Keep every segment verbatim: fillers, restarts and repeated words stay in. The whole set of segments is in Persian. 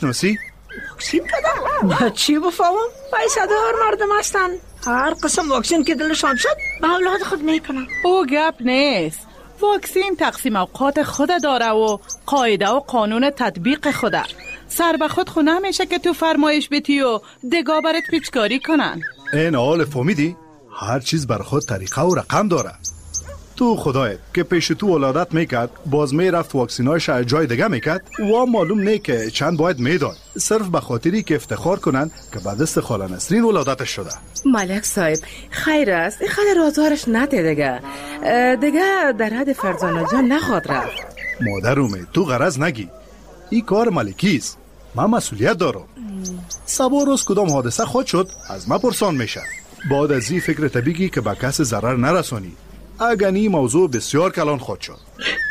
نوسی؟ واکسین کدام؟ چی بفهمم؟ پیسه دار مردم هستن، هر قسم واکسین که دلشان شد به اولاد خود میکنن. او گپ نیست. واکسین تقسیم اوقات خود داره و قاعده و قانون تطبیق خوده. سر به خود خو نمیشه که تو فرمایش بیتی و دگاه برات پیچکاری کنن. این حال فهمیدی؟ هر چیز بر خود طریقه و رقم داره. تو خدایت که پیش تو ولادت میکرد باز میرفت واکسینایش جای دیگه میکرد و معلوم نه که چند باید میداد، صرف به خاطری که افتخار کنن که به دست خاله نسرین ولادتش شده. ملک صاحب خیر است، خاله رازوارش نده دیگه دیگه در حد فرزانه جان نخواد رفت. مادرومه تو غرض نگی، این کار ملکیست، من مسئولیت دارم. سبا روز کدام حادثه خود شد از ما پرسان میشه. بعد از این فکر طبیعی که به کس ضرر نرسانی. اگر این موضوع بسیار کلان خود شد.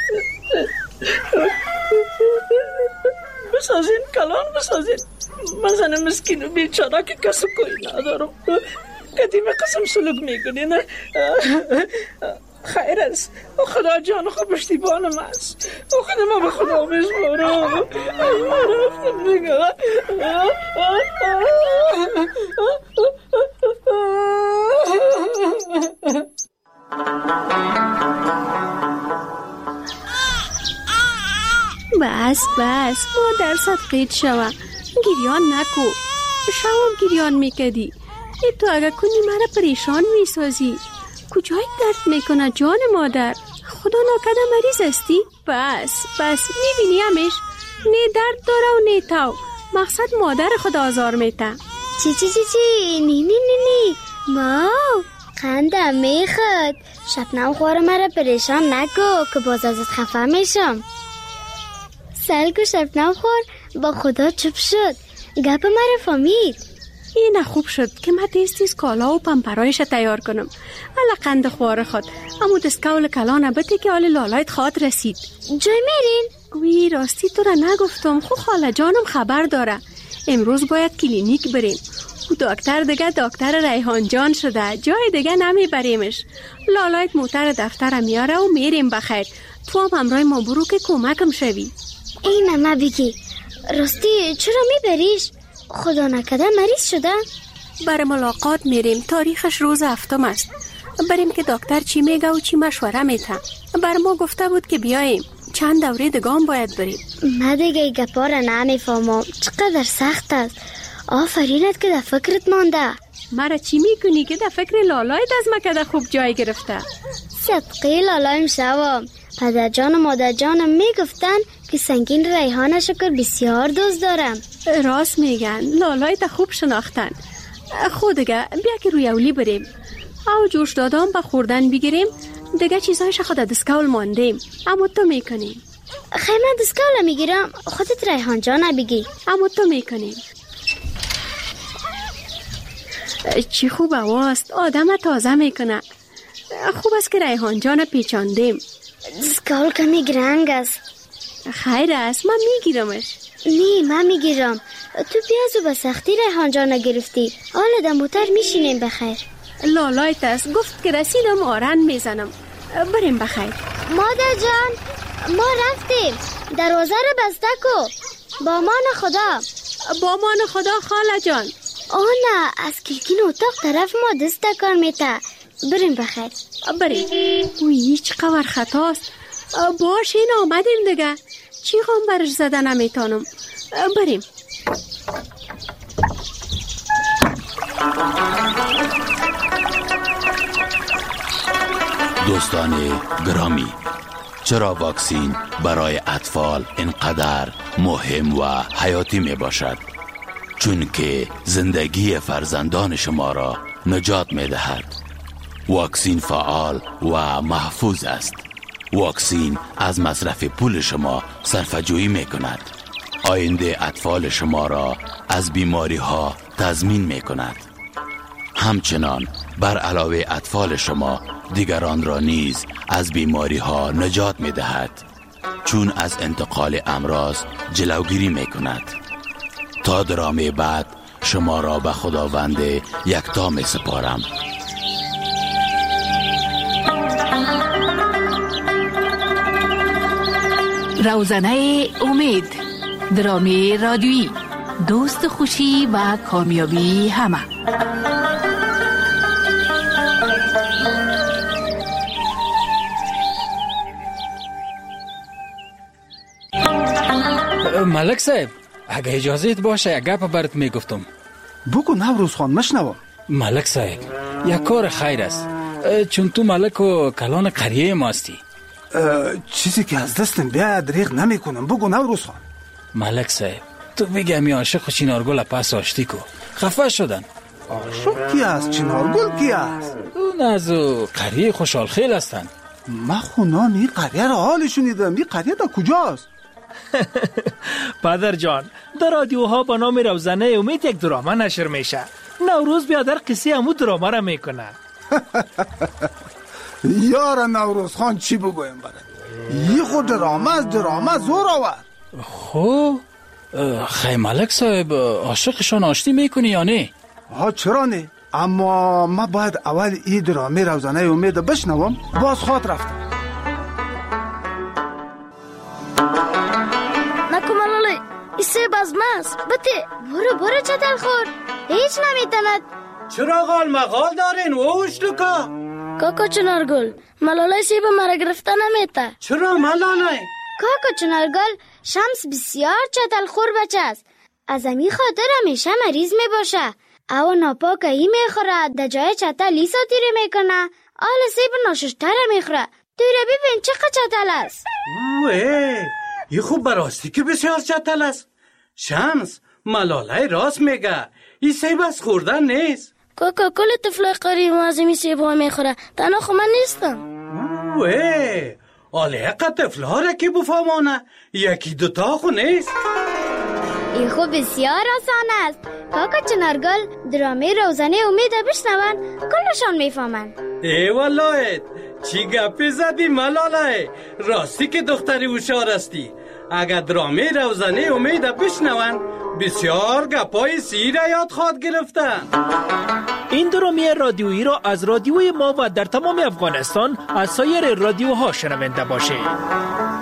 بسازین کلان بسازین. من زن مسکین و بیچاره که کس کوئی ندارم. قدیم قسم سلوک میکنین. خیر است، خدا جان خود پشتیبانم است. خدا ما به خدا میسپارم. ما رفتم دیگه. بس بس مادر صدقیت شوم، گریان نکو. شوم گریان میکدی. ای تو اگه کنی مرا پریشان میسازی. کجای درد میکنه جان مادر؟ خدا ناکده مریض استی؟ بس بس میبینی همیش نه درد داره و نه تو. مقصد مادر خود آزار میته. چی چی چی چی نی نی نی نی ما قندم میخواد. شبنم خوار مرا پریشان نکو که باز ازت خفه میشم. سلگو شبنم خور با خدا چپ شد. گپ مرا فهمید. این خوب شد که من تیز تیز کالا و پمپرایش تیار کنم. الا قند خوار خود امو دستکول کلانه بده که آل لالایت خواد رسید. جای میرین؟ وی راستی تو را نگفتم. خو خاله جانم خبر داره. امروز باید کلینیک بریم. او دکتر دیگه دکتر ریحان جان شده، جای دیگه نمی بریمش. لالایت موتر دفتر میاره و میریم بخیر. تو هم همراه ما برو که کمکم شوی. اینه ما بگی راستی چرا میبریش؟ خدا نکده مریض شده؟ برای ملاقات میریم. تاریخش روز هفتم است. بریم که دکتر چی میگه و چی مشوره میته. بر ما گفته بود که بیاییم. چند دوره دگام باید بریم. من دیگه گپا را نمیفهمم. چقدر سخت است. آفرینت که در فکرت مانده. مرا چی میکنی که در فکر لالایت از مکده خوب جای گرفته؟ صدقی لالایم شوام. پدر جان و مادر جانم میگفتن که سنگین ریحان شکر بسیار دوست دارم. راست میگن. لالایت خوب شناختن. خود دیگه بیا که روی اولی بریم. او جوش دادم به خوردن بگیریم. دیگه چیزایش خود دستکول ماندیم. اما تو میکنیم. خیلی من دستکول میگیرم. خودت ریحان جان بگی. اما تو میکنیم. چی خوب هواست. آدم تازه میکنه. خوب است که ریحان جان پیچاندیم. دستکول کمی گرنگ است. خیر است من میگیرمش. نه من میگیرم. تو پیازو به سختی ریحان جان گرفتی. حالا در موتر میشینیم بخیر. لالایت است. گفت که رسیدم آرن میزنم. بریم بخیر. مادر جان ما رفتیم. دروازه رو بسته کو. با مان خدا. با مان خدا خاله جان. آه نه از کلکین اتاق طرف ما دست کار میته. بریم بخیر. بریم. اوی چقدر خطاست. باش این آمدیم دیگه. چی غم برش زده نمیتانم. بریم. دوستان گرامی، چرا واکسین برای اطفال اینقدر مهم و حیاتی می باشد؟ چون که زندگی فرزندان شما را نجات می دهد. واکسین فعال و محفوظ است. واکسین از مصرف پول شما صرفه‌جویی می کند. آینده اطفال شما را از بیماری ها تضمین می کند. همچنان بر علاوه اطفال شما دیگران را نیز از بیماری ها نجات می دهد، چون از انتقال امراض جلوگیری می کند. تا درامه بعد شما را به خداوند یکتا می سپارم. روزنه امید، درامی رادیویی. دوست خوشی و کامیابی همه. ملک صاحب اگه اجازهت باشه یک گپ برات میگفتم. بگو نوروز خان مشنوم. ملک صاحب یک کار خیر است، چون تو ملک و کلان قریه ماستی. چیزی که از دستم بیاید دریغ نمی کنم. بگو نوروز خان. ملک صاحب تو بگی همی عاشق و چنارگل پس آشتی کو خفه شدن. عاشق کی است؟ چنارگل کی است؟ اون از قریه خوشحال خیل هستن. من خونان این قریه را حال شنیدم. این قریه دا کجاست؟ پدر جان در رادیوها با نام روزنه امید یک دراما نشر میشه. نوروز بیادر قصه همون دراما را میکنه. یار نوروز خان چی بگویم برد؟ یه خود دراما از دراما زور آورد. خب خیلی ملک صاحب عاشقشان آشتی میکنی یا نه؟ ها چرا نه؟ اما من باید اول این درامی روزنه امید بشنوم. باز خواد رفتم. نکو ملاله ایسه بازمست بته برو برو چتل خور هیچ نمیتند. چرا غال مغال دارین ووش لکا؟ کاکا چنارگل ملاله سیب مرا گرفته نمیته. چرا ملاله؟ کاکا چنارگل شمس بسیار چتل خور بچه است. از امی خاطر همیشه مریض می باشه. او ناپاک ای میخوره در جای چتل ای ساتیره میکنه. آل سیب ناششتره میخوره. دوره ببین چقدر چتل است. اوه یه خوب براستی که بسیار چتل است. شمس ملاله راست میگه. این سیب از خوردن نیست. کاکا کل طفل قریب از این سیب ها میخوره. تنها خو من نیستم. اوه آله قد طفل ها را که بفهمانه یکی دوتا خو نیست. این خوب بسیار آسان است. کاکا چنارگل درامی روزنه امید بشنون کلشان میفهمن. ای والله چی گپی زدی ملاله؟ راستی که دختری هوشیار استی. اگر درامی روزنه امید بشنون بسیار گپای سیر یاد خواد گرفتن. این درامی رادیویی را از رادیوی ما و در تمام افغانستان از سایر رادیوها شنونده باشید.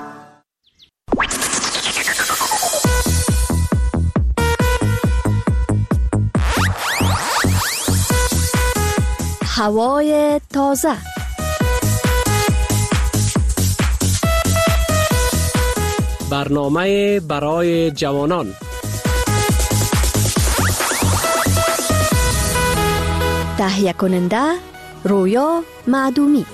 هوای تازه. برنامه برای جوانان. تهیه کننده رویا معدومی.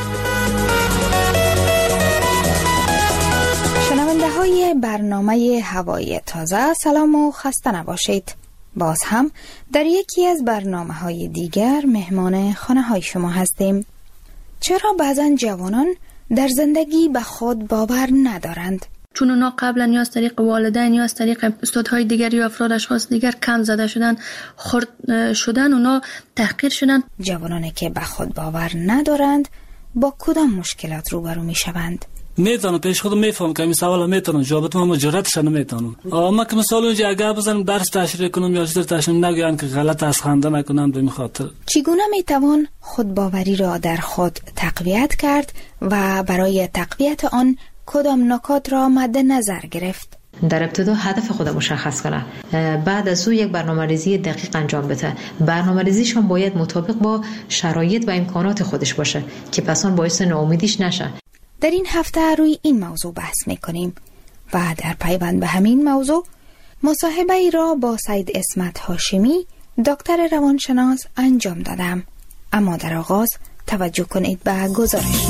شنونده های برنامه هوای تازه سلام و خسته نباشید. باز هم در یکی از برنامه های دیگر مهمان خانه های شما هستیم. چرا بعضن جوانان در زندگی به خود باور ندارند؟ چون اونا قبلا یا از طریق والدین یا از طریق استادهای دیگر یا افراد اشخاص دیگر کم زده شدن، خرد شدن، اونا تحقیر شدن. جوانانی که به خود باور ندارند با کدام مشکلات روبرو می شوند؟ میتونم پیش خودم میفهم که این سوالا میتونم جوابت ما مجردش نمیتونم. اما که مثلا اونجا اگر بزنم درس تشریح کنم یا چیزی تشریح نگویم که غلط از خنده نکنم به این خاطر. چگونه میتوان خودباوری را در خود تقویت کرد و برای تقویت آن کدام نکات را مد نظر گرفت؟ در ابتدا هدف خود مشخص کنه، بعد از او یک برنامه‌ریزی دقیق انجام بده. برنامه‌ریزیش هم باید مطابق با شرایط و امکانات خودش باشه که پس آن باعث ناامیدیش نشه. در این هفته روی این موضوع بحث می‌کنیم و در پیوند به همین موضوع مصاحبه ای را با سید اسمت هاشمی دکتر روانشناس انجام دادم. اما در آغاز توجه کنید به گزارش.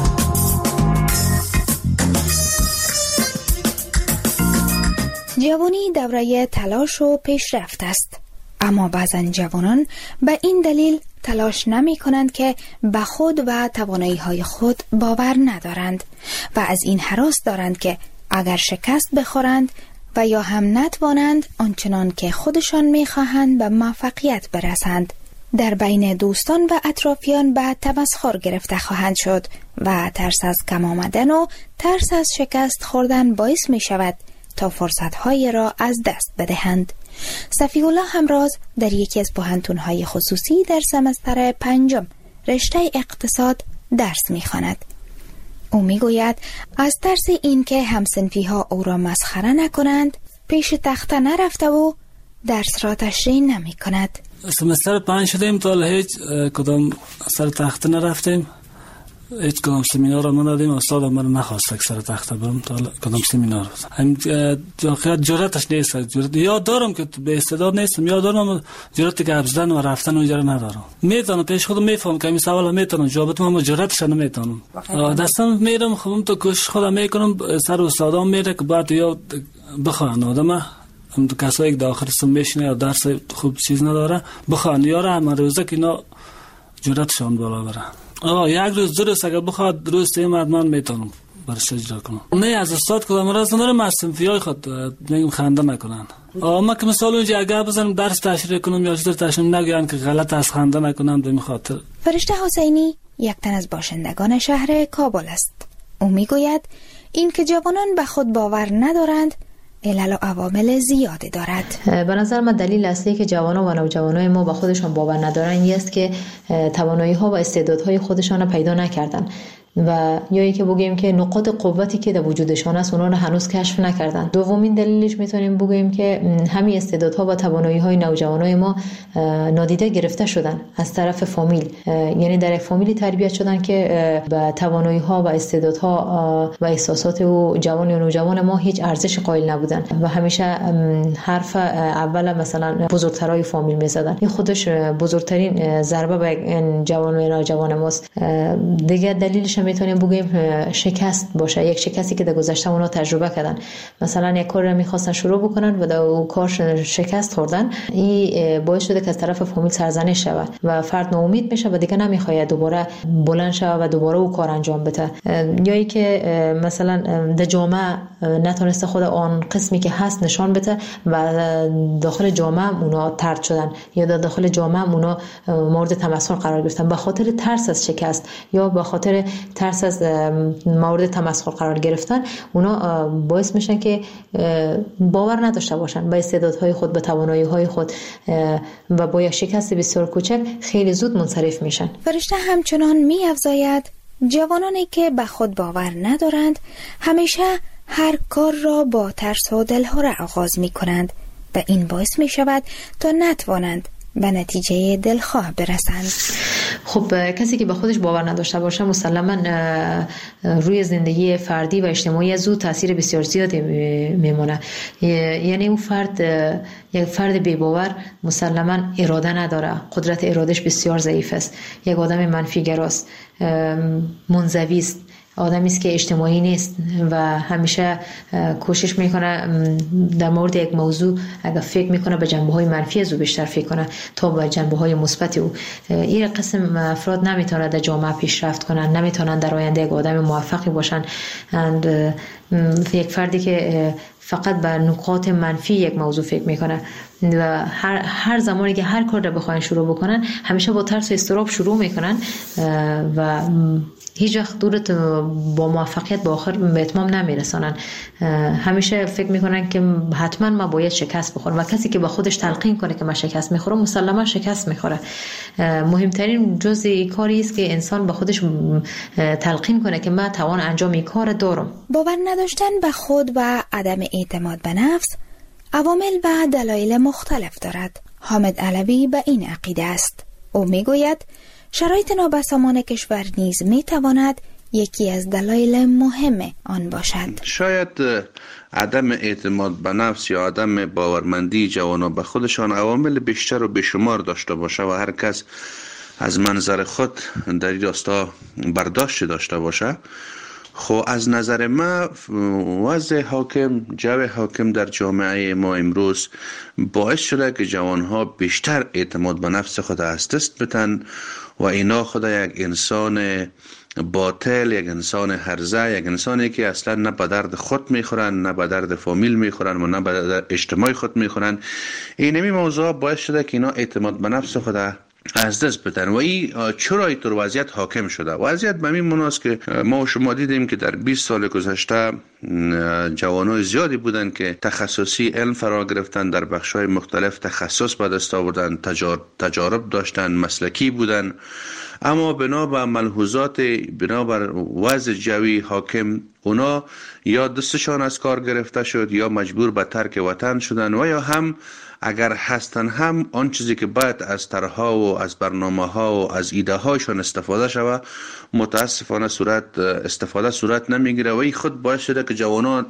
جوانی دوره تلاش و پیشرفت است، اما بعضن جوانان به این دلیل تلاش نمی کنند که به خود و توانایی های خود باور ندارند و از این هراس دارند که اگر شکست بخورند و یا هم نتوانند آنچنان که خودشان می خواهند به موفقیت برسند، در بین دوستان و اطرافیان به تمسخر گرفته خواهند شد و ترس از کم آمدن و ترس از شکست خوردن باعث می شود تا فرصت‌های را از دست بدهند. صفی الله همراز در یکی از پوهنتون‌های خصوصی در سمستر پنجم رشته اقتصاد درس می‌خواند. او می‌گوید از ترس این که همسنفی‌ها او را مسخره نکنند پیش تخته نرفته و درس را تشریح نمی کند. سمستر پنج شدیم تا هیچ کدام سر تخته نرفتیم، هیچ کدام سمینار را ندادیم. استاد من نخواست که سر تخته برم تا کدام سمینار. هم واقعا جرأتش نیست. جرأت یاد دارم که به استعداد نیستم، یاد دارم جرأت که ابزدن و رفتن اونجا ندارم. میتونم پیش خودم میفهم که این سوال میتونم جواب بدم، اما جرأتش نمیتونم. دستم میرم خودم تو کوشش خودم میکنم، سر استادام میره که بعد یاد بخوان آدم هم تو کسایی که داخل سم میشینه یا درس خوب چیز نداره بخوان یاره هم روزه که اینا جرأتشون بالا بره. آه یک روز دو روز اگر بخواد درست ایمد من میتونم برش اجرا کنم. نه از استاد کدام راست ندارم، از صنفیای خود میگم خنده نکنن. آه ما که مثلا اونجا اگر بزنم درس تشریح کنم یا چیزی تشریح نگوین که غلط از خنده نکنم به این خاطر. فرشته حسینی یک تن از باشندگان شهر کابل است. او میگوید این که جوانان به خود باور ندارند علل و عوامل زیادی دارد. به نظر من دلیل اصلی که جوانان و نوجوانای ما به خودشان باور ندارن این است که توانایی ها و استعدادهای خودشان را پیدا نکردن و یا اینکه بگیم که نقاط قوتی که در وجودشان است اونا رو هنوز کشف نکردن. دومین دلیلش میتونیم بگیم که همین استعدادها و توانایی‌های نوجوانای ما نادیده گرفته شدن از طرف فامیل، یعنی در یک فامیلی تربیت شدن که به توانایی‌ها و استعدادها و احساسات و جوان و نوجوان ما هیچ ارزش قائل نبودن و همیشه حرف اول مثلا بزرگترای فامیل میزدن. این خودش بزرگترین ضربه به جوان و نوجوان ماست. دیگه دلیلش میتونیم بگیم شکست باشه، یک شکستی که در گذشته اونا تجربه کردن. مثلا یک کار رو میخواستن شروع بکنن و در اون کار شکست خوردن، این باعث شده که از طرف فامیل سرزنش شود و فرد ناامید میشه و دیگه نمیخواد دوباره بلند شود و دوباره اون کار انجام بده. یا ای که مثلا در جامعه نتونسته خود آن قسمی که هست نشان بده و داخل جامعه اونا طرد شدن یا در داخل جامعه اونا مورد تمسخر قرار گرفتن به خاطر ترس از شکست یا به خاطر ترس از مورد تمسخر قرار گرفتن. اونا باعث میشن که باور نداشته باشن به استعدادهای خود، به توانایی‌های خود و با یک شکست بسیار کوچک خیلی زود منصرف میشن. فرشته همچنان می‌افزاید جوانانی که به خود باور ندارند همیشه هر کار را با ترس و دلهره آغاز میکنند و این باعث میشود تا نتوانند به نتیجه دلخواه برسند. خب کسی که به خودش باور نداشته باشه مسلما روی زندگی فردی و اجتماعی زود تاثیر بسیار زیادی میمونه. یعنی اون فرد یک فرد بی باور مسلما اراده نداره، قدرت ارادش بسیار ضعیف است، یک آدم منفی گراست، منزوی است، آدمی است که اجتماعی نیست و همیشه کوشش میکنه در مورد یک موضوع اگر فکر میکنه به جنبه‌های منفی از او بیشتر فکر کنه تا به جنبه‌های مثبت او. این قسم افراد نمیتونن در جامعه پیشرفت کنن، نمیتونن در آینده یک آدم موفقی باشن. اند یک فردی که فقط به نکات منفی یک موضوع فکر میکنه و هر هر زمانی که هر کار رو بخواین شروع بکنن همیشه با ترس و اضطراب شروع میکنن و هیچ وقت دورت با موفقیت با آخر به اتمام نمیرسانن. همیشه فکر میکنن که حتما ما باید شکست بخورم و کسی که با خودش تلقین کنه که من شکست میخورم مسلما شکست میخوره. مهمترین جزء کاری است که انسان به خودش تلقین کنه که من توان انجام این کار دارم. باور نداشتن به خود و عدم اعتماد به نفس عوامل و دلایل مختلف دارد. حامد علوی به این عقیده است. او میگوید شرایط نابسامان کشور نیز میتواند یکی از دلایل مهم آن باشد. شاید عدم اعتماد به نفس یا عدم باورمندی جوانان به خودشان عوامل بیشتر و بیشمار داشته باشه و هر کس از منظر خود در این راستا برداشت داشته باشه. خب از نظر ما وضع حاکم، جو حاکم در جامعه ما امروز باعث شده که جوانها بیشتر اعتماد به نفس خود از دست بدن و اینا خود یک انسان باطل، یک انسان هرزه، یک انسانی که اصلا نه به درد خود میخورن، نه به درد فامیل میخورن و نه به درد اجتماع خود میخورن. اینمی موضوع باعث شده که اینا اعتماد به نفس خود از دست بدن و این چرا اینطور وضعیت حاکم شده؟ وضعیت به این مناست که ما و شما دیدیم که در بیست سال گذشته جوانای زیادی بودن که تخصصی علم فرا گرفتن، در بخش‌های مختلف تخصص به دست آوردن، تجارب داشتن، مسلکی بودن، اما بنا به ملحوظات، بنا بر وضع جوی حاکم اونا یا دستشان از کار گرفته شد یا مجبور به ترک وطن شدن و یا هم اگر هستن هم آن چیزی که باید از طرح‌ها و از برنامه‌ها و از ایده هاشون استفاده شود متاسفانه صورت استفاده صورت نمیگیره و این خود باعث شده که جوانان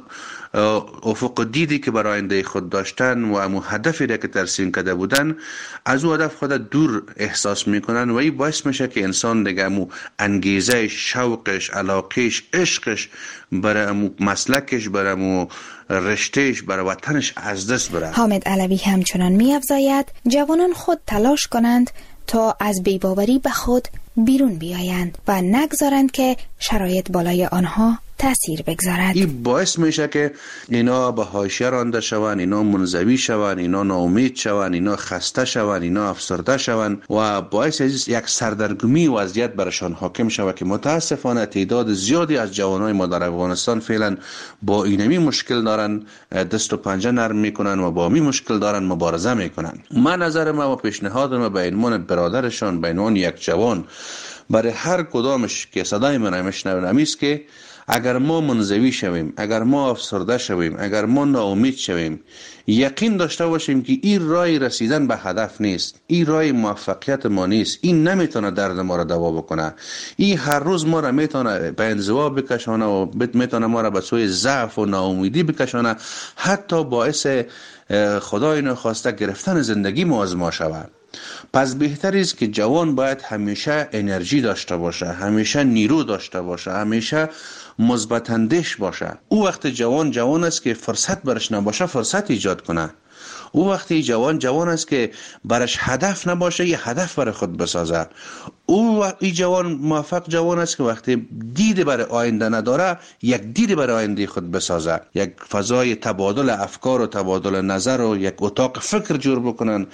افق دیدی که برای آینده خود داشتن و امو هدفی را که ترسیم کرده بودن از او هدف خود دور احساس میکنن و این باعث میشه که انسان دیگه امو انگیزه، شوقش، علاقش، عشقش برای امو مسلکش، برای امو رشتهش، برای وطنش از دست بره. حامد علوی همچنان می‌افزاید جوانان خود تلاش کنند تا از بی‌باوری به خود بیرون بیایند و نگذارند که شرایط بالای آنها تأثیر بگذارد. این باعث میشه که اینا به حاشیه رانده شوند، اینا منزوی شوند، اینا ناامید شوند، اینا خسته شوند، اینا افسرده شوند و باعث از یک سردرگمی وضعیت برشان حاکم شود که متاسفانه تعداد زیادی از جوانای ما در افغانستان فعلا با اینمی مشکل دارن، دست و پنجه نرم میکنن و با می مشکل دارن مبارزه میکنن. من نظر ما و پیشنهادم به عنوان برادرشان، به عنوان یک جوان برای هر کدامش که صدای من میشنوند است که اگر ما منزوی شویم، اگر ما افسرده شویم، اگر ما ناامید شویم، یقین داشته باشیم که این راه رسیدن به هدف نیست، این راه موفقیت ما نیست، این نمیتونه درد ما را دوا بکنه، این هر روز ما را میتونه به انزوا بکشانه و میتونه ما را به سوی ضعف و ناامیدی بکشانه، حتی باعث خدای نخواسته گرفتن زندگی ما از ما شود. پس بهتر است که جوان باید همیشه انرژی داشته باشه، همیشه نیرو داشته باشه، همیشه مثبت اندیش باشه. او وقت جوان جوان است که فرصت برش نباشه فرصت ایجاد کنه. او وقتی جوان جوان است که برش هدف نباشه یه هدف برای خود بسازه. او این جوان موفق جوان است که وقتی دید برای آینده نداره یک دید برای آینده خود بسازه، یک فضای تبادل افکار و تبادل نظر و یک اتاق فکر جور بکنن،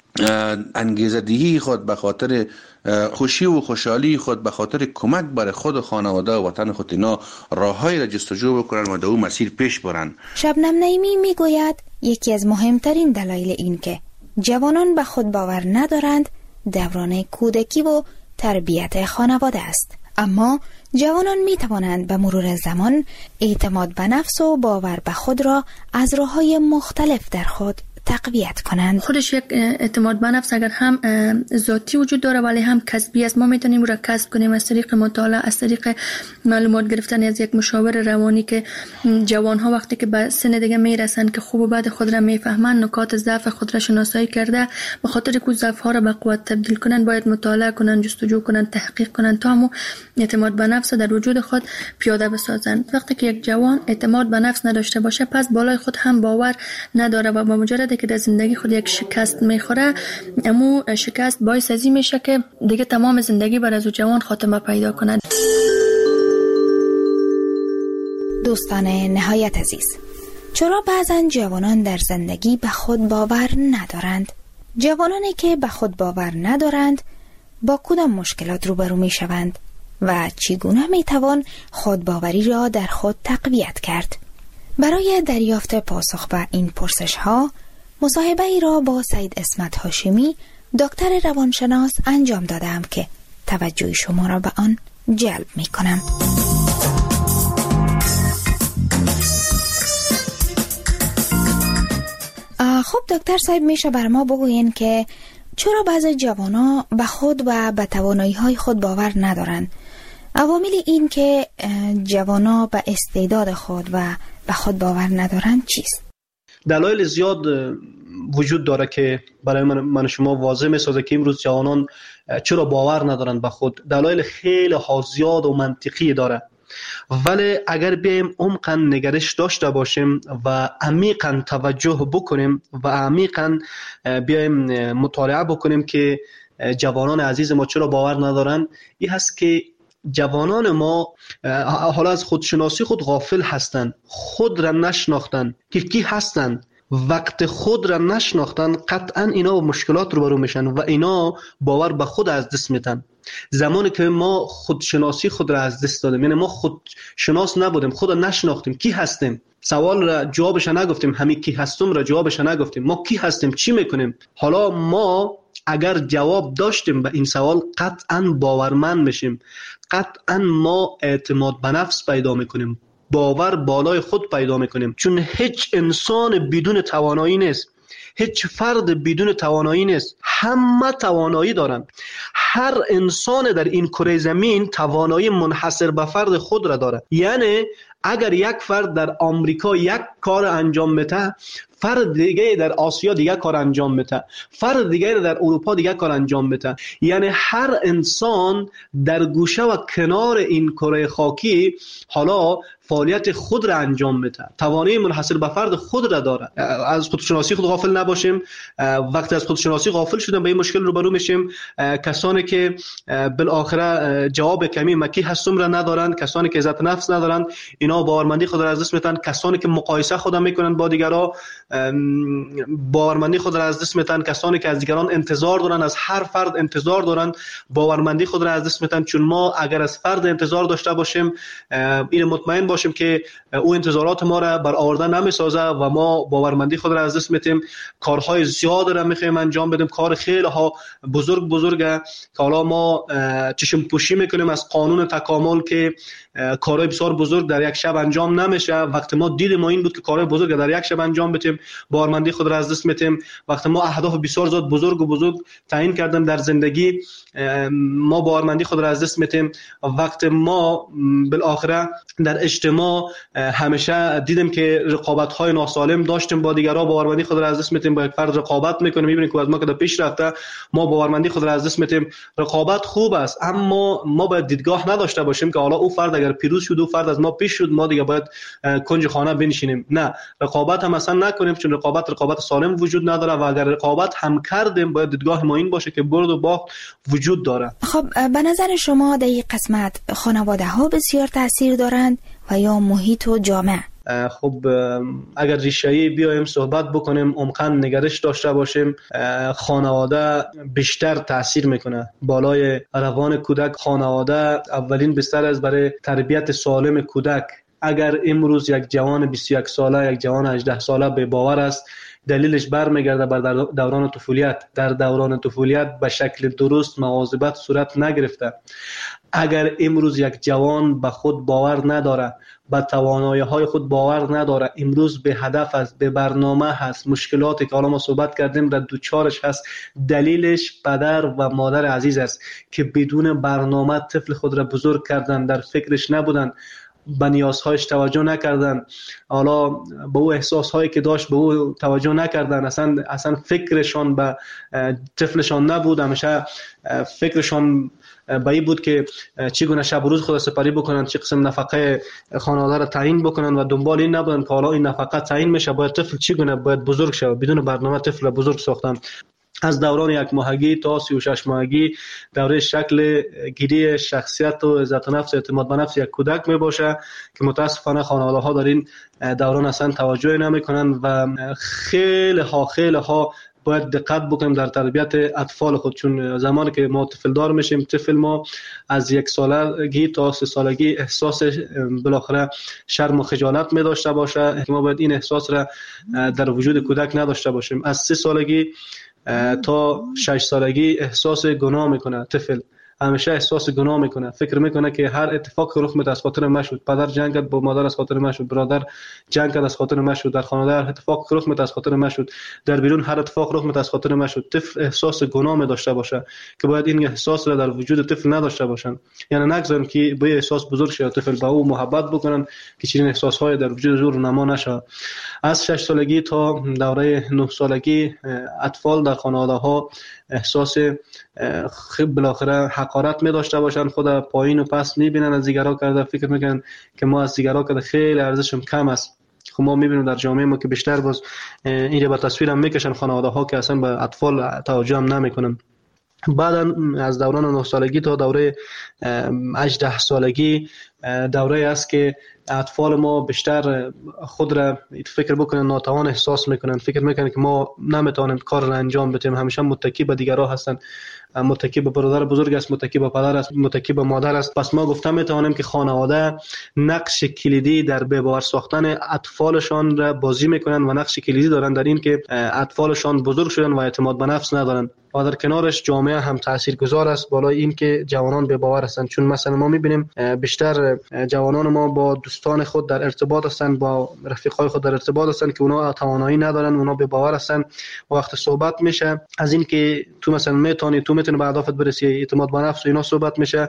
انگیزه دهی خود به خاطر خوشی و خوشحالی خود به خاطر کمک برای خود و خانواده و وطن خود اینا راههایی را جستجو بکنن و در اون مسیر پیش برن. شبنم نعیمی میگوید یکی از مهمترین دلایل این که جوانان به خود باور ندارند دوران کودکی و تربیت خانواده است. اما جوانان می توانند به مرور زمان اعتماد به نفس و باور به خود را از راه‌های مختلف در خود تقویت کنند. خودش یک اعتماد به نفس اگر هم ذاتی وجود داره ولی هم کسبی است. ما میتونیم را کسب کنیم از طریق مطالعه، از طریق معلومات گرفتن از یک مشاور روانی که جوان ها وقتی که به سن دیگه میرسن که خوب و بد خود را میفهمن، نکات ضعف خود را شناسایی کرده به خاطر که ضعف ها را به قوت تبدیل کنن باید مطالعه کنن، جستجو کنن، تحقیق کنن تا همو اعتماد به نفس در وجود خود پیاده بسازن. وقتی که یک جوان اعتماد به نفس نداشته باشه پس بالای خود هم باور نداره و با مجرد که در زندگی خود یک شکست میخوره امو شکست باعث ازی میشه که دیگه تمام زندگی بر از جوان خاتمه پیدا کنه. دوستان نهایت عزیز، چرا بعضن جوانان در زندگی به خود باور ندارند؟ جوانانی که به خود باور ندارند با کدام مشکلات روبرو میشوند و چگونه میتوان خودباوری را در خود تقویت کرد؟ برای دریافت پاسخ به این پرسش ها مصاحبه ای را با سید اسمت هاشمی دکتر روانشناس انجام دادم که توجه شما را به آن جلب می کنم. خب دکتر صاحب میشه بر ما بگوین که چرا بعضی جوانا به خود و به توانایی های خود باور ندارند؟ عوامل این که جوانا به استعداد خود و به خود باور ندارند چیست؟ دلایل زیاد وجود داره که برای من, من شما واضح میسازه که امروز جوانان چرا باور ندارند به خود. دلایل خیلی زیاد و منطقی داره، ولی اگر بیایم عمقاً نگرش داشته باشیم و عمیقاً توجه بکنیم و عمیقاً بیایم مطالعه بکنیم که جوانان عزیز ما چرا باور ندارند، این هست که جوانان ما حالا از خودشناسی خود غافل هستند، خود را نشناختند که کی هستند. وقت خود را نشناختن قطعا اینا با مشکلات روبرو میشن و اینا باور به خود از دست میدن. زمانی که ما خودشناسی خود را از دست دادیم، یعنی ما خودشناس نبودیم، خود را نشناختیم، کی هستیم، سوال را جوابش نگفتیم، همین کی هستم را جوابش نگفتیم، ما کی هستیم، چی میکنیم. حالا ما اگر جواب داشتیم به این سوال قطعا باورمند میشیم، قطعا ما اعتماد به نفس پیدا میکنیم، باور بالای خود پیدا میکنیم، چون هیچ انسان بدون توانایی نیست، هیچ فرد بدون توانایی نیست، همه توانایی دارند. هر انسان در این کره زمین توانایی منحصر به فرد خود را داره. یعنی اگر یک فرد در آمریکا یک کار انجام میده، فرد دیگه در آسیا دیگه کار انجام میده، فرد دیگه در اروپا دیگه کار انجام میده. یعنی هر انسان در گوشه و کنار این کره خاکی حالا فعالیت خود را انجام میده، توانایی منحصر به فرد خود را داره. از خودشناسی خود غافل نباشیم. وقتی از خودشناسی غافل شدیم به این مشکل روبرو میشیم. کسانی که بالاخره جواب کمی مکی هستم را ندارند، کسانی که عزت نفس ندارند، اینا باورمندی خود را از دست میدن. کسانی که مقایسه خود میکنن با دیگران، باورمندی خود را از دست میدن. کسانی که از دیگران انتظار دارن، از هر فرد انتظار دارن، باورمندی خود را از دست میدن. چون ما اگر از فرد انتظار داشته باشیم، این مطمئن باشیم که او انتظارات ما را برآورده نمیسازه و ما باورمندی خود را از دست میدیم. کارهای زیاد را میخوایم انجام بدیم، کار خیلی ها بزرگ بزرگه که حالا ما چشم پوشی میکنیم از قانون تکامل که کارهای بسیار بزرگ در یک شب انجام نمیشه. وقتی ما دید ما این بود که کارهای بزرگ در یک شب انجام بدیم، باورمندی خود را از دست میدیم. وقتی ما اهداف بسیار زیاد بزرگ و بزرگ تعیین کردیم در زندگی، ما باورمندی خود را از دست میدیم. وقتی ما بالاخره در اجتماع همیشه دیدیم که رقابت های ناسالم داشتیم با دیگران، باورمندی خود را از دست میدیم. با یک فرد رقابت میکنیم، میبینیم که از ما که در پیش رفته، ما باورمندی خود را از دست میدیم. رقابت خوب است، اما ما باید دیدگاه نداشته باشیم که حالا او فرد اگر پیروز شد، او فرد از ما پیش شد، ما دیگه باید کنج خانه بنشینیم. نه، رقابت هم اصلا نکنیم، چون رقابت رقابت سالم وجود نداره و اگر رقابت هم کردیم باید دیدگاه ما این باشه که برد و باخت وجود داره. خب به نظر شما در این قسمت خانواده ها بسیار تاثیر دارند و یا محیط و جامعه؟ خب اگر ریشه‌ای بیایم صحبت بکنیم، عمقاً نگرش داشته باشیم، خانواده بیشتر تاثیر میکنه بالای روان کودک. خانواده اولین بستر است برای تربیت سالم کودک. اگر امروز یک جوان بیست و یک ساله، یک جوان هجده ساله به باور است، دلیلش برمیگرده بر دوران طفولیت. در دوران طفولیت به شکل درست مواظبت صورت نگرفته. اگر امروز یک جوان به خود باور نداره، به توانایی‌های خود باور نداره، امروز به هدف است، به برنامه هست، مشکلاتی که حالا ما صحبت کردیم در دوچارش هست، دلیلش پدر و مادر عزیز است که بدون برنامه طفل خود را بزرگ کردن، در فکرش نبودن، به نیازهایش توجه نکردن، حالا به او احساسهایی که داشت به او توجه نکردن، اصلا اصلا فکرشان به طفلشان نبود. همیشه فکرشان به این بود که چگونه شب و روز خود سپری بکنن، چه قسم نفقه خانواده را تعیین بکنن و دنبال این نبودن که حالا این نفقه تعیین میشه، باید طفل چگونه باید بزرگ شه. بدون برنامه طفل را بزرگ ساختن. از دوران یک ماهگی تا سی و شش ماهگی دوره شکل گیری شخصیت و عزت نفس، اعتماد به نفس یک کودک می باشه که متاسفانه خانواده ها در این دوران اصلا توجه نمی کنن و خیلی ها خیلی ها باید دقت بکنیم در تربیت اطفال خود. چون زمانی که ما طفل دار میشیم، طفل ما از یک سالگی تا سه سالگی احساس بالاخره شرم و خجالت می داشته باشه که ما باید این احساس را در وجود کودک نداشته باشیم. از سه سالگی تا شش سالگی احساس گناه میکنه طفل، همیشه احساس گناه میکنه، فکر میکنه که هر اتفاق رخ میده از خاطر من شد، پدر جنگ کرد با مادر از خاطر من شد، برادر جنگ کرد از خاطر من شد، در خانواده هر اتفاق رخ میده از خاطر من شد، در بیرون هر اتفاق رخ میده از خاطر من شد. طفل احساس گناه می داشته باشه که باید این احساس را در وجود طفل نداشته باشن. یعنی نگذاریم که به احساس بزرگ شه، طفل با او محبت بکنن که چنین احساسهای در وجود زور نما نشه. از شش سالگی تا دوره نه سالگی اطفال در خانواده ها احساس بالاخره حقارت می داشته باشن، خود پایین و پس می بینن، از دیگران کرده فکر میکنن که ما از دیگران کرده خیلی ارزشم کم است. خب ما میبینیم در جامعه ما که بیشتر باز این رو به تصویر هم میکشن خانواده ها که اصلا به اطفال توجه هم نمیکنن. بعدا از دوران نه سالگی تا دوره هجده سالگی دوره است که اطفال ما بیشتر خود را فکر بکنن ناتوان احساس میکنن، فکر میکنن که ما نمیتونیم کار را انجام بدیم، همیشه متکی به دیگران هستن، متکی به برادر بزرگ است، متکی به پدر است، متکی به مادر است. پس ما گفتم میتوانیم که خانواده نقش کلیدی در به باور ساختن اطفالشان را بازی میکنن و نقش کلیدی دارن در این که اطفالشان بزرگ شدن و اعتماد به نفس ندارن. و در کنارش جامعه هم تاثیرگذار است بالای این که جوانان به باور هستند. چون مثلا ما میبینیم بیشتر بسیار جوانان ما با دوستان خود در ارتباط هستند، با رفیقای خود در ارتباط هستند که اونا توانایی ندارن، اونا به باور هستند. وقت صحبت میشه از این که تو مثلا میتونی تو میتونی به اهدافت برسی، اعتماد به نفس و اینا صحبت میشه.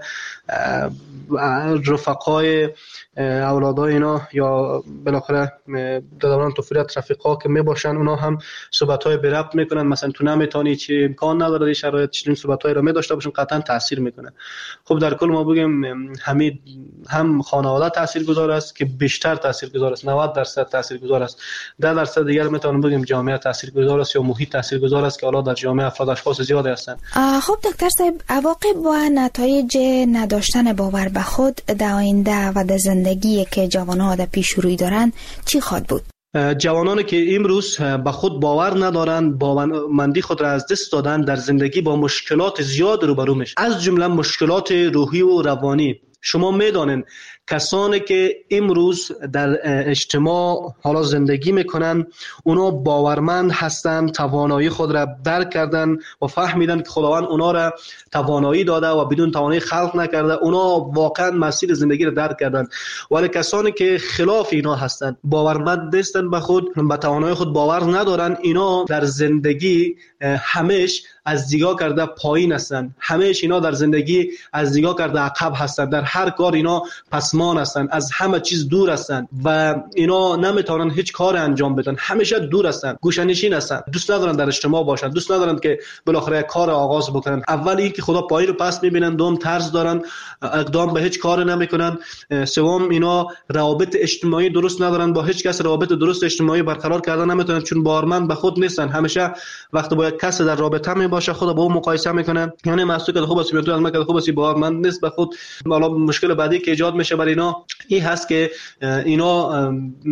رفقای اولادای اینا یا بالاخره دوران طفولیت رفیقا که میباشن اونا هم صحبت‌های به ربط میکنن، مثلا تو نمیتونی چی امکان نداره این شرایط چنین صحبت‌هایی رو می‌داشته باشن، قطعا تاثیر میکنه. خب در کل ما بگیم همین هم خانواده تاثیرگذار است که بیشتر تاثیرگذار است، نود درصد تاثیرگذار است. ده درصد دیگر میتونم بگیم جامعه تاثیرگذار است یا محیط تاثیرگذار است که حالا در جامعه افراد اشخاص زیاد هستند. خب دکتر صاحب، عواقب و نتایج نداشتن باور به خود در آینده و در زندگی که جوانان در پیش روی دارن چی خواهد بود؟ جوانانی که امروز به خود باور ندارند، باورمندی خود را از دست دادن، در زندگی با مشکلات زیاد روبرو میشن، از جمله مشکلات روحی و روانی. شما میدانین کسانی که امروز در اجتماع حالا زندگی میکنن اونا باورمند هستند، توانایی خود را درک کردن و فهمیدن که خداوند اونا را توانایی داده و بدون توانایی خلق نکرده، اونا واقعا مسیر زندگی را درک کردن. ولی کسانی که خلاف اینا هستند، باورمند نیستن به خود، به توانایی خود باور ندارن، اینا در زندگی همیش از دیگاه کرده پایین هستند، همیشه اینا در زندگی از دیگاه کرده عقب هستند، در هر کار اینا پسمان هستند، از همه چیز دور هستند و اینا نمیتونن هیچ کار انجام بدن، همیشه دور هستند، گوشه‌نشین هستند، دوست ندارن در اجتماع باشن، دوست ندارن که بالاخره کار آغاز بکنن. اول این که خدا پایین رو پس میبینن، دوم طرز دارن، اقدام به هیچ کار نمیکنن، سوم اینا روابط اجتماعی درست ندارن، با هیچ کس روابط درست اجتماعی برقرار کردن نمیتونن چون باورمند به خود نیستن. همیشه وقتی با یک کس در رابطه می باشه خود با اون مقایسه میکنه، یعنی مسئول که خوب است تو از من که خوب است باورمند نیست به خود. حالا مشکل بعدی که ایجاد میشه برای اینا این هست که اینا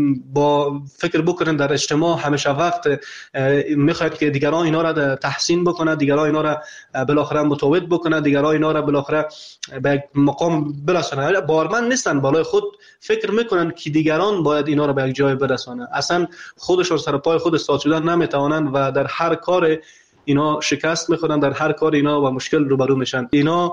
با فکر بکنن در اجتماع همیشه وقت میخواد که دیگران اینا را تحسین بکنه، دیگران اینا را بالاخره متوجه بکنه، دیگران اینا را بالاخره به مقام برسونه. باورمند نیستن، بالای خود فکر میکنن که دیگران باید اینا را به یک جای برسونه، اصلا خودشون سر پای خود استاد شدن نمیتوانن و در هر کار اینا شکست میخورن، در هر کار اینا با مشکل روبرو میشن. اینا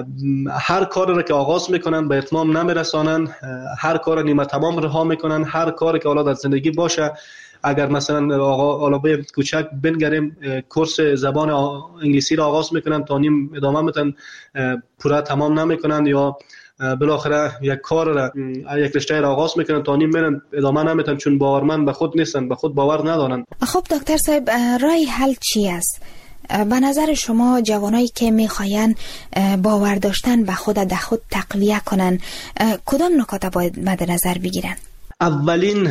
هر کار را که آغاز میکنن به اتمام نمیرسانن، هر کار نیمه تمام رها میکنن، هر کاری که حالا در زندگی باشه اگر مثلا آقا حالا به کوچک بنگریم کورس زبان انگلیسی را آغاز میکنن تا نیم ادامه میدن، پورا تمام نمیکنن، یا بالاخره یک کار را یک رشته را آغاز میکنن تا نیم میرن ادامه نمیدن چون باورمند به خود نیستن، به خود باور ندارن. خب دکتر صاحب، راه حل چی است؟ به نظر شما جوانایی که میخواین باور داشتن به خود در خود تقویه کنن کدام نکات باید مد نظر بگیرن؟ اولین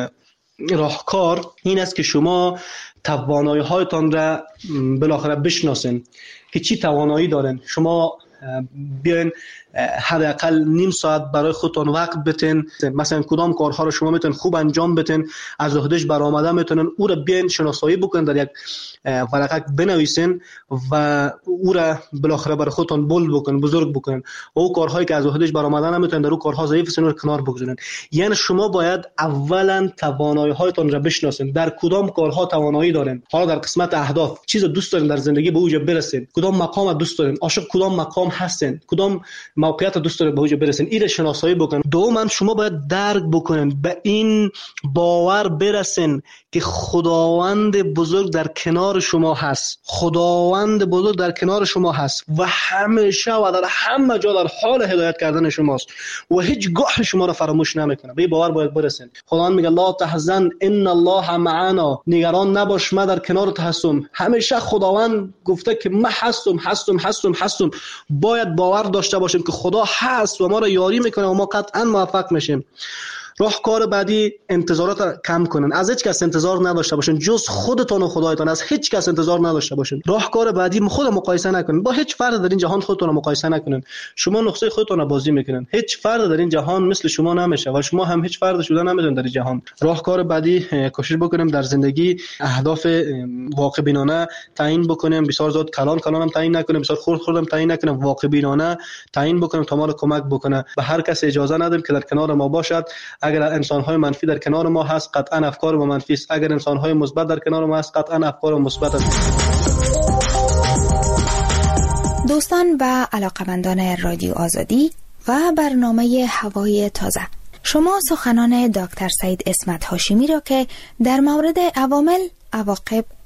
راهکار این است که شما توانایی هایتان را بالاخره بشناسین که چی توانایی دارن. شما بیاین حداقل نیم ساعت برای خودتون وقت بتین، مثلا کدام کارها رو شما میتونین خوب انجام بدین، از عهدهش برآمده میتونن او رو بیاین شناسایی بکنین، در یک ورقه بنویسین و او را بالاخره برای خودتون بولد بکنین، بزرگ بکنین. او کارهایی که از عهدهش برآمده نمیتونن، در او کارها ضعیف هستن رو کنار بگذارین. یعنی شما باید اولا توانایی هایتون را بشناسین، در کدام کارها توانایی دارین. حالا در قسمت اهداف چیز دوست دارین در زندگی به اوج برسین، کدام مقام دوست دارین، عاشق کدام مقام هستین، کدام موقعیت دوست داره به اوج برسین، این شناسایی بکنن. دوما شما باید درک بکنین، به این باور برسین که خداوند بزرگ در کنار شما هست، خداوند بزرگ در کنار شما هست و همیشه و در همه جا در حال هدایت کردن شماست و هیچ گاه شما را فراموش نمیکنه. به این باور باید برسین. خداوند میگه لا تحزن ان الله معنا، نگران نباش من در کنارت هستم. همیشه خداوند گفته که من هستم هستم هستم هستم. باید باور داشته باشیم که خدا هست و ما را یاری میکنه و ما قطعا موفق میشیم. راهکار بعدی انتظارات کم کنن، از هیچ کس انتظار نداشته باشین جز خودتون و خدایتان، از هیچ کس انتظار نداشته باشین. راهکار بعدی خود مقایسه نکنین، با هیچ فرد در این جهان خودتون رو مقایسه نکنین. شما نقطه خودتون رو بازی میکنین، هیچ فرد در این جهان مثل شما نمیشه و شما هم هیچ فرد شده نمیتونید در این جهان. راهکار بعدی کوشش بکنیم در زندگی اهداف واقع بینانه تعیین بکنیم، بسیار زیاد کلان کلان هم تعیین نکنیم، بسیار خرد خردم تعیین نکنیم، واقع بینانه تعیین بکنیم تا ما رو کمک بکنه. به هر کس اجازه ندیم که در کنار ما باشد. اگر انسان‌های منفی در کنار ما هست قطعاً افکار ما منفی است، اگر انسان‌های مثبت در کنار ما هست قطعاً افکار مثبت است. دوستان و علاقمندان رادیو آزادی، و برنامه هوای تازه. شما سخنان دکتر سعید اسمت هاشمی را که در مورد عوامل، عواقب